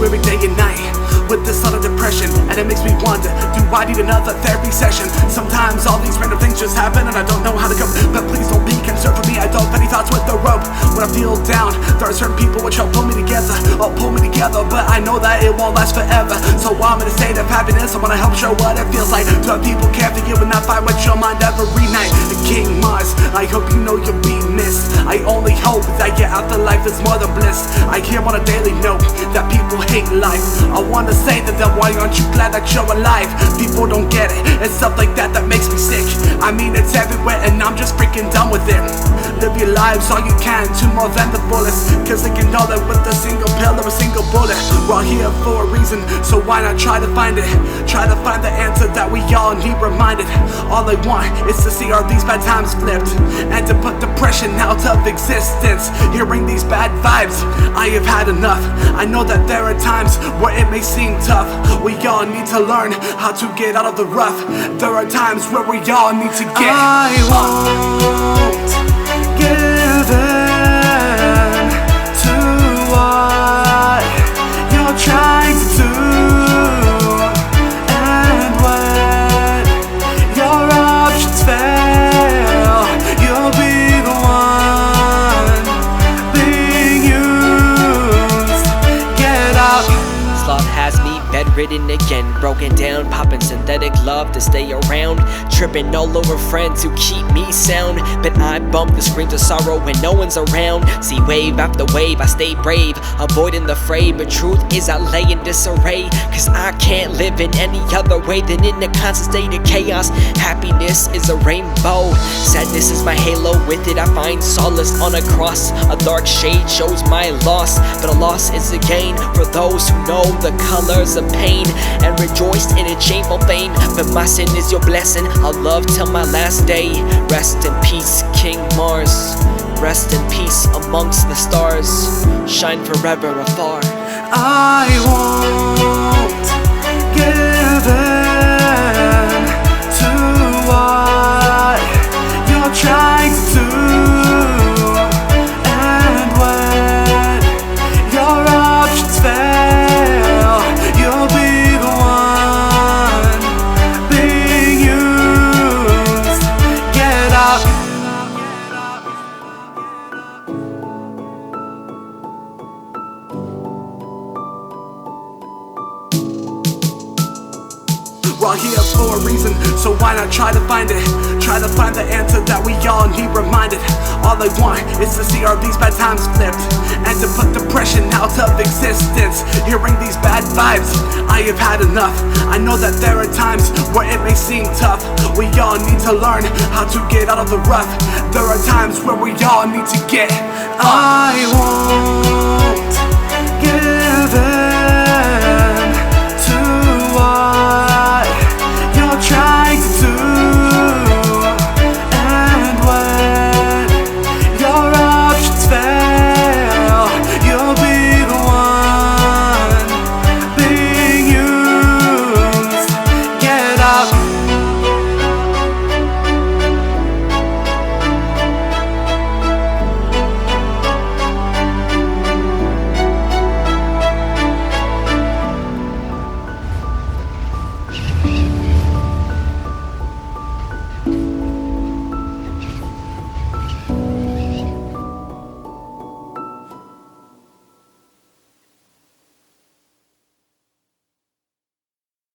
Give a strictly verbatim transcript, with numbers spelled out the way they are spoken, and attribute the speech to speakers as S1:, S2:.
S1: every day and night with this sort of depression, and it makes me wonder, do I need another therapy session? Sometimes all these random things just happen and I don't know how to cope, but please don't be concerned for me, I don't have any thoughts with the rope. When I feel down, there are certain people which help pull me together, or pull me together, but I know that it won't last forever. So while I'm in a state of happiness, I wanna help show what it feels like to have people care for you and not fight with your mind every night. King Mars, I hope you know you'll be missed. I only hope that your afterlife is more than bliss. I hear on a daily note that people hate life. I wanna say that then why aren't you glad that you're alive? People don't get it, it's stuff like that that makes me sick. I mean it's everywhere and I'm just freaking done with it. Live your lives all you can to more than the bullets, cause they can know that with a single pill or a single bullet. We're all here for a reason, so why not try to find it? Try to find the answer that we all need reminded. All I want is to see all these bad times flipped, and to put depression out of existence. Hearing these bad vibes, I have had enough. I know that there are times where it may seem tough. We all need to learn how to get out of the rough. There are times where we all need to get
S2: I won't give in to what you're trying to do, and when your options fail, you'll be the one being used. Get up.
S3: Sloth has me bedridden again, broken down, popping synthetic love to stay around, tripping all over friends who keep me sound. But I bump the screams of sorrow when no one's around. See wave after wave, I stay brave, avoiding the fray. But truth is I lay in disarray, cause I can't live in any other way than in a constant state of chaos. Happiness is a rainbow, sadness is my halo. With it I find solace on a cross. A dark shade shows my loss, but a loss is a gain for those who know the colors of pain and rejoiced in its shameful fame. But my sin is your blessing, I'll love till my last day. Rest in peace, King Mars. Rest in peace amongst the stars. Shine forever afar.
S2: I won't give in to what you're trying to do, and when your options fail, you'll be the one being used. Get up.
S1: We're all here for a reason, so why not try to find it? Try to find the answer that we all need reminded. All I want is to see all these bad times flipped, and to put depression out of existence. Hearing these bad vibes, I have had enough. I know that there are times where it may seem tough. We all need to learn how to get out of the rough. There are times where we all need to get
S2: I won't give in